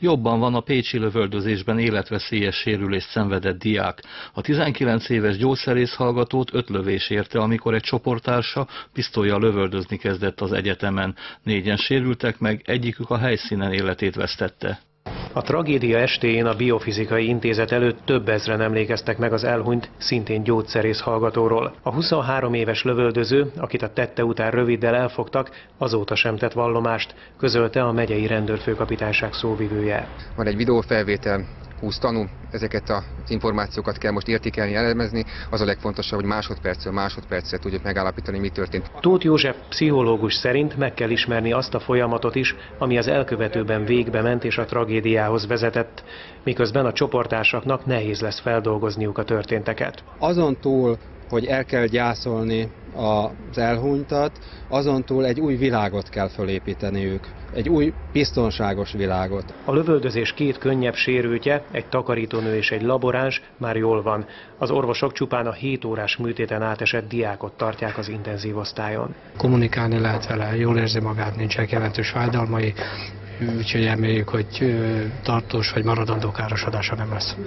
Jobban van a pécsi lövöldözésben életveszélyes sérülést szenvedett diák. A 19 éves gyógyszerész hallgatót 5 lövés érte, amikor egy csoporttársa pisztollyal lövöldözni kezdett az egyetemen. 4-en sérültek meg, egyikük a helyszínen életét vesztette. A tragédia estéjén a Biofizikai Intézet előtt több ezren emlékeztek meg az elhunyt, szintén gyógyszerész hallgatóról. A 23 éves lövöldöző, akit a tette után röviddel elfogtak, azóta sem tett vallomást, közölte a megyei rendőrfőkapitányság szóvivője. Van egy videófelvétel, 20 tanú, ezeket az információkat kell most értékelni, elemezni. Az a legfontosabb, hogy másodpercről másodpercre tudjuk megállapítani, mi történt. Tóth József pszichológus szerint meg kell ismerni azt a folyamatot is, ami az elkövetőben végbe ment és a tragédiához vezetett, miközben a csoporttársaknak nehéz lesz feldolgozniuk a történteket. Azon túl, hogy el kell gyászolni az elhunytat, azon túl egy új világot kell fölépíteniük. Egy új, biztonságos világot. A lövöldözés 2 könnyebb sérültje, egy takarítónő és egy laboráns már jól van. Az orvosok csupán a 7 órás műtéten átesett diákot tartják az intenzív osztályon. Kommunikálni lehet vele, jól érzi magát, nincsenek jelentős fájdalmai, úgyhogy reméljük, hogy tartós vagy maradandó károsodása nem lesz.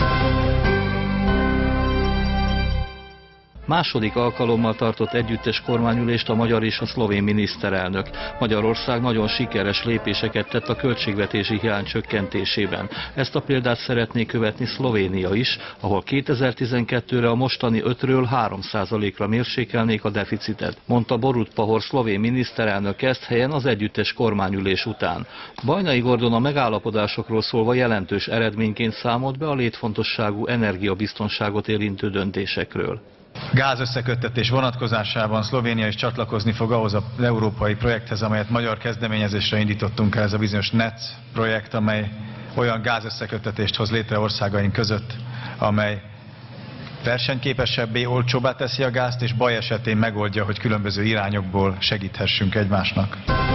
Második alkalommal tartott együttes kormányülést a magyar és a szlovén miniszterelnök. Magyarország nagyon sikeres lépéseket tett a költségvetési hiány csökkentésében. Ezt a példát szeretné követni Szlovénia is, ahol 2012-re a mostani 5-ről 3%-ra mérsékelnék a deficitet, mondta Borut Pahor szlovén miniszterelnök ezt helyen az együttes kormányülés után. Bajnai Gordon a megállapodásokról szólva jelentős eredményként számolt be a létfontosságú energiabiztonságot érintő döntésekről. Gázösszeköttetés vonatkozásában Szlovénia is csatlakozni fog ahhoz az európai projekthez, amelyet magyar kezdeményezésre indítottunk el, ez a bizonyos NEC projekt, amely olyan gázösszeköttetést hoz létre országaink között, amely versenyképesebbé, olcsóbbá teszi a gázt, és baj esetén megoldja, hogy különböző irányokból segíthessünk egymásnak.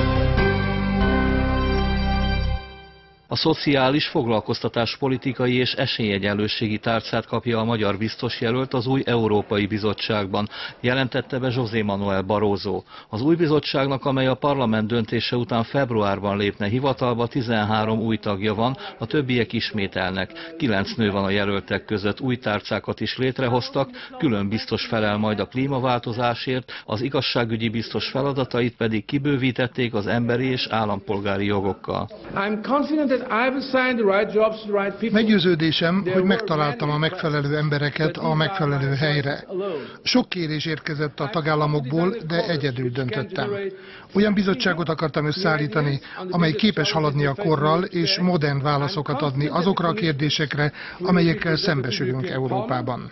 A szociális, foglalkoztatáspolitikai és esélyegyenlőségi tárcát kapja a magyar biztosjelölt az új Európai Bizottságban, jelentette be José Manuel Barroso. Az új bizottságnak, amely a parlament döntése után februárban lépne hivatalba, 13 új tagja van, a többiek ismételnek. 9 nő van a jelöltek között, új tárcákat is létrehoztak, külön biztos felel majd a klímaváltozásért, az igazságügyi biztos feladatait pedig kibővítették az emberi és állampolgári jogokkal. Meggyőződésem, hogy megtaláltam a megfelelő embereket a megfelelő helyre. Sok kérés érkezett a tagállamokból, de egyedül döntöttem. Olyan bizottságot akartam összeállítani, amely képes haladni a korral és modern válaszokat adni azokra a kérdésekre, amelyekkel szembesülünk Európában.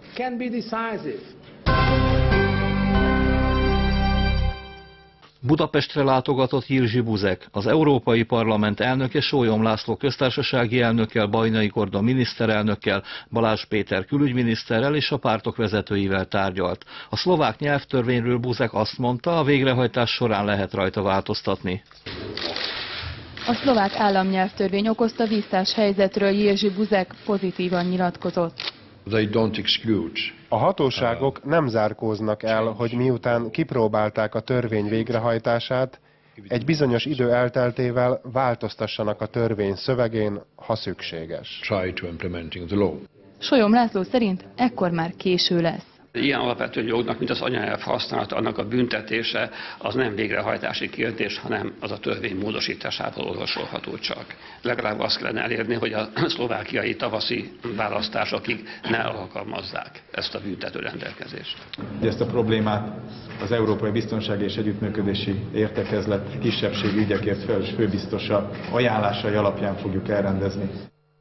Budapestre látogatott Jiří Buzek, az Európai Parlament elnöke Sólyom László köztársasági elnökkel, Bajnai Gordon miniszterelnökkel, Balázs Péter külügyminiszterrel és a pártok vezetőivel tárgyalt. A szlovák nyelvtörvényről Buzek azt mondta, a végrehajtás során lehet rajta változtatni. A szlovák államnyelvtörvény okozta visszás helyzetről Jiří Buzek pozitívan nyilatkozott. A hatóságok nem zárkóznak el, hogy miután kipróbálták a törvény végrehajtását, egy bizonyos idő elteltével változtassanak a törvény szövegén, ha szükséges. Sólyom László szerint ekkor már késő lesz. Ilyen alapvető jognak, mint az anyanyelv használata, annak a büntetése az nem végrehajtási kérdés, hanem az a törvény módosításával orvosolható csak. Legalább azt kellene elérni, hogy a szlovákiai tavaszi választásokig ne alkalmazzák ezt a büntető rendelkezést. Ezt a problémát az Európai Biztonsági és Együttműködési Értekezlet kisebbségi ügyekért felelős főbiztosa ajánlásai alapján fogjuk elrendezni.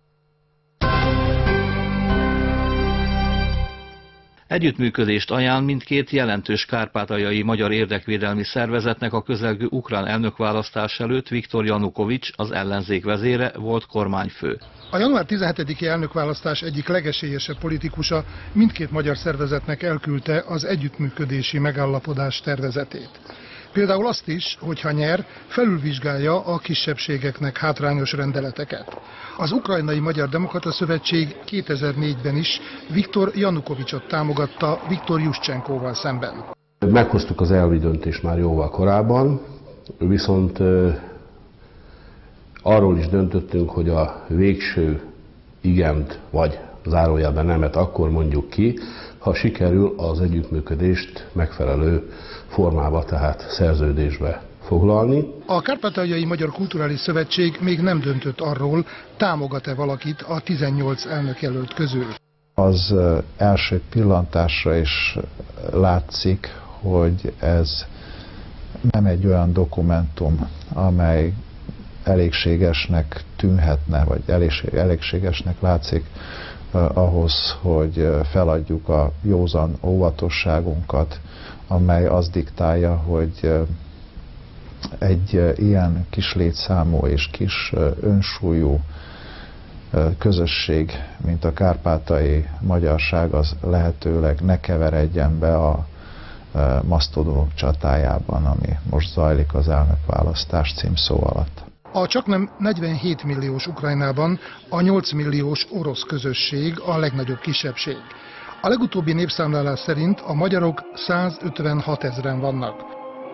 Együttműködést ajánl mindkét jelentős kárpátaljai magyar érdekvédelmi szervezetnek a közelgő ukrán elnökválasztás előtt. Viktor Janukovics, az ellenzék vezére, volt kormányfő. A január 17-i elnökválasztás egyik legesélyesebb politikusa mindkét magyar szervezetnek elküldte az együttműködési megállapodás tervezetét. Például azt is, hogyha nyer, felülvizsgálja a kisebbségeknek hátrányos rendeleteket. Az Ukrajnai Magyar Demokrata Szövetség 2004-ben is Viktor Janukovicsot támogatta Viktor Juszcsenkóval szemben. Meghoztuk az elvi döntést már jóval korábban, viszont Arról is döntöttünk, hogy a végső igent vagy zárójelben nemet akkor mondjuk ki, ha sikerül az együttműködést megfelelő formába, tehát szerződésbe foglalni. A Kárpátaljai Magyar Kulturális Szövetség még nem döntött arról, támogat-e valakit a 18 elnökjelölt közül. Az első pillantásra is látszik, hogy ez nem egy olyan dokumentum, amely elégségesnek tűnhetne, vagy elégségesnek látszik ahhoz, hogy feladjuk a józan óvatosságunkat, amely azt diktálja, hogy egy ilyen kis létszámú és kis önsúlyú közösség, mint a kárpátaljai magyarság, az lehetőleg ne keveredjen be a masztodonok csatájában, ami most zajlik az elnökválasztás címszó alatt. A csaknem 47 milliós Ukrajnában a 8 milliós orosz közösség a legnagyobb kisebbség. A legutóbbi népszámlálás szerint a magyarok 156 000-en vannak.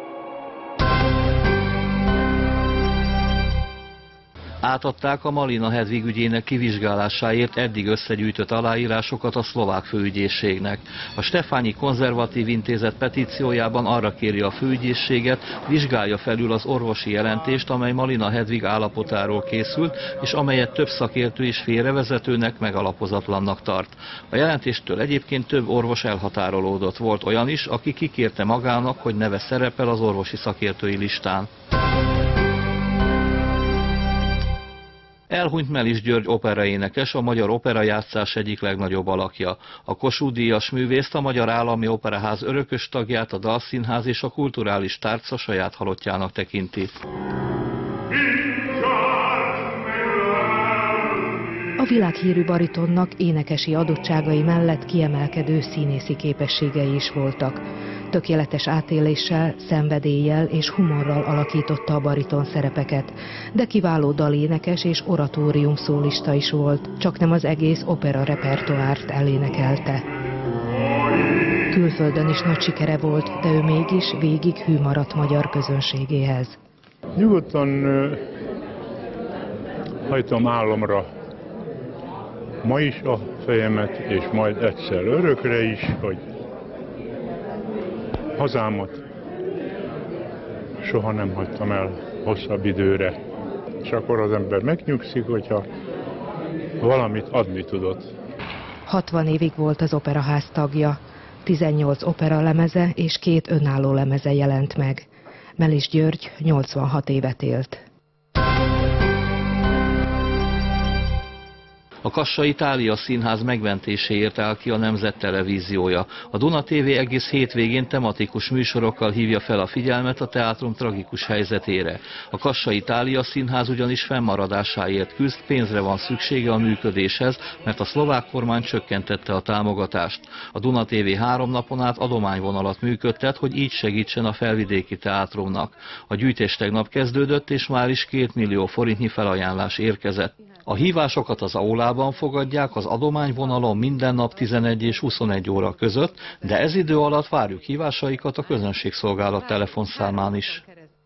Átadták a Malina Hedvig ügyének kivizsgálásáért eddig összegyűjtött aláírásokat a szlovák főügyészségnek. A Stefányi Konzervatív Intézet petíciójában arra kéri a főügyészséget, vizsgálja felül az orvosi jelentést, amely Malina Hedvig állapotáról készült, és amelyet több szakértő is félrevezetőnek, megalapozatlannak tart. A jelentéstől egyébként több orvos elhatárolódott, volt olyan is, aki kikérte magának, hogy neve szerepel az orvosi szakértői listán. Elhunyt Melis György operaénekes, a magyar operajátszás egyik legnagyobb alakja. A Kossuth-díjas művészt, a Magyar Állami Operaház örökös tagját, a Dalszínház és a Kulturális Tárca saját halottjának tekinti. A világhírű baritonnak énekesi adottságai mellett kiemelkedő színészi képességei is voltak. Tökéletes átéléssel, szenvedéllyel és humorral alakította a bariton szerepeket, de kiváló dalénekes és oratórium szólista is volt, csaknem az egész opera repertoárt elénekelte. Külföldön is nagy sikere volt, de ő mégis végig hű maradt magyar közönségéhez. Nyugodtan hajtom álomra ma is a fejemet, és majd egyszer örökre is, hogy hazámat soha nem hagytam el hosszabb időre. És akkor az ember megnyugszik, hogyha valamit adni tudott. 60 évig volt az Operaház tagja. 18 operalemeze és 2 önálló lemeze jelent meg. Melis György 86 évet élt. A Kassai Thália Színház megmentéséért áll ki a Nemzettelevíziója. A Duna TV egész hétvégén tematikus műsorokkal hívja fel a figyelmet a teátrum tragikus helyzetére. A Kassai Thália Színház ugyanis fennmaradásáért küzd, pénzre van szüksége a működéshez, mert a szlovák kormány csökkentette a támogatást. A Duna TV 3 napon át adományvonalat működtet, hogy így segítsen a felvidéki teátrumnak. A gyűjtés tegnap kezdődött, és már is 2 millió forintnyi felajánlás érkezett. A hívásokat az aulában fogadják, az adományvonalon minden nap 11 és 21 óra között, de ez idő alatt várjuk hívásaikat a közönségszolgálat telefonszámán is.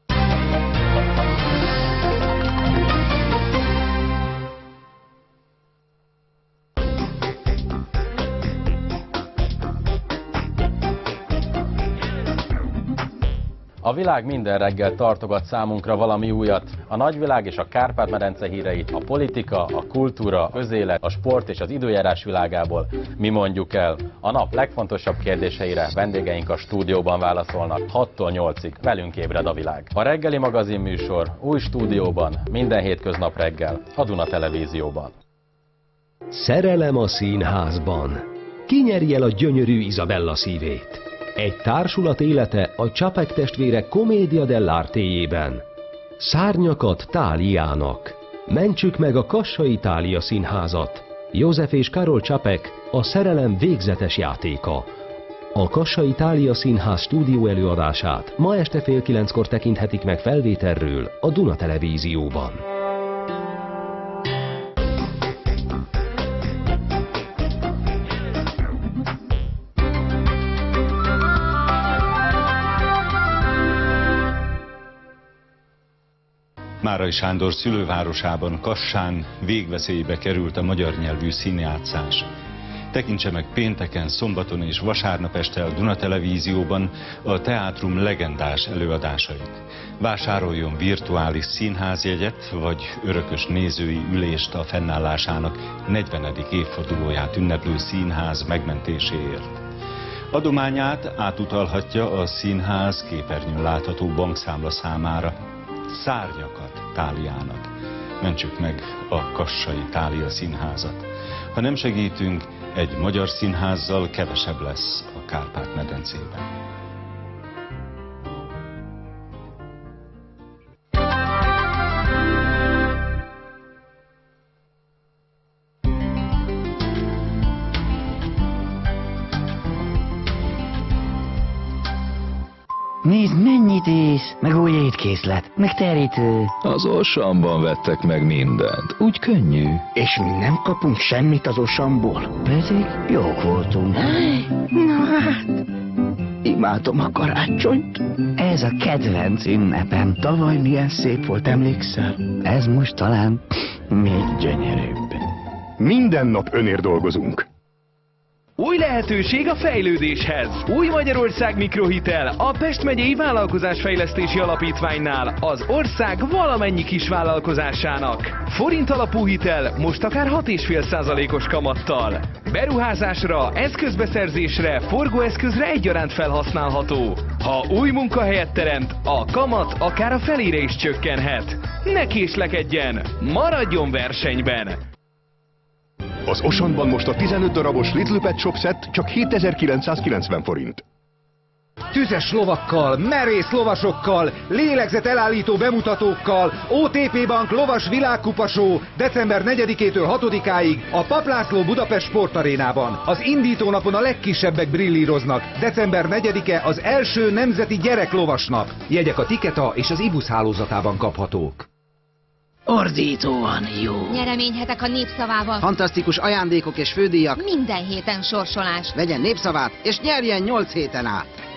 A világ minden reggel tartogat számunkra valami újat. A nagyvilág és a Kárpát-medence híreit, a politika, a kultúra, a közélet, a sport és az időjárás világából mi mondjuk el. A nap legfontosabb kérdéseire vendégeink a stúdióban válaszolnak 6-tól 8-ig. Velünk ébred a világ. A reggeli magazin műsor új stúdióban, minden hétköznap reggel, a Duna Televízióban. Szerelem a színházban. Ki nyeri el a gyönyörű Izabella szívét? Egy társulat élete a Csapek testvérek Commedia dell'arte-jében. Szárnyakat Tháliának. Mentsük meg a Kassai Thália Színházat. József és Karol Csapek, a szerelem végzetes játéka. A Kassai Thália Színház stúdió előadását ma este fél 9-kor tekinthetik meg felvételről a Duna Televízióban. Márai Sándor szülővárosában, Kassán végveszélybe került a magyar nyelvű színjátszás. Tekintse meg pénteken, szombaton és vasárnap este a Duna Televízióban a teátrum legendás előadásait. Vásároljon virtuális színházjegyet, vagy örökös nézői ülést a fennállásának 40. évfordulóját ünneplő színház megmentéséért. Adományát átutalhatja a színház képernyőn látható bankszámla számára. Szárnyakat Táliának. Mentsük meg a Kassai Tália Színházat. Ha nem segítünk, egy magyar színházzal kevesebb lesz a Kárpát-medencében. Nézd, mennyit ész, meg új étkészlet, meg terítő. Az Osamban vettek meg mindent, úgy könnyű. És mi nem kapunk semmit az Osamból? Pedig jók voltunk. Na hát, imádom a karácsonyt. Ez a kedvenc ünnepem. Tavaly milyen szép volt, emlékszel? Ez most talán még gyönyörűbb. Minden nap önért dolgozunk. Új lehetőség a fejlődéshez. Új Magyarország mikrohitel a Pest megyei Vállalkozásfejlesztési Alapítványnál az ország valamennyi kisvállalkozásának. Forint alapú hitel most akár 6,5%-os kamattal. Beruházásra, eszközbeszerzésre, forgóeszközre egyaránt felhasználható. Ha új munkahelyet teremt, a kamat akár a felére is csökkenhet. Ne késlekedjen, maradjon versenyben! Az Osanban most a 15 darabos Little Pet Shop set csak 7990 forint. Tüzes lovakkal, merész lovasokkal, lélegzet elállító bemutatókkal, OTP Bank lovas világkupasó december 4-től 6-áig a Paplászló Budapest Sportarénában. Az indítónapon a legkisebbek brillíroznak. December 4-e az első nemzeti gyereklovasnap. Jegyek a Tiketa és az IBUS hálózatában kaphatók. Ordítóan jó. Nyereményhetek a Népszavával. Fantasztikus ajándékok és fődíjak. Minden héten sorsolás. Vegyen Népszavát és nyerjen 8 héten át.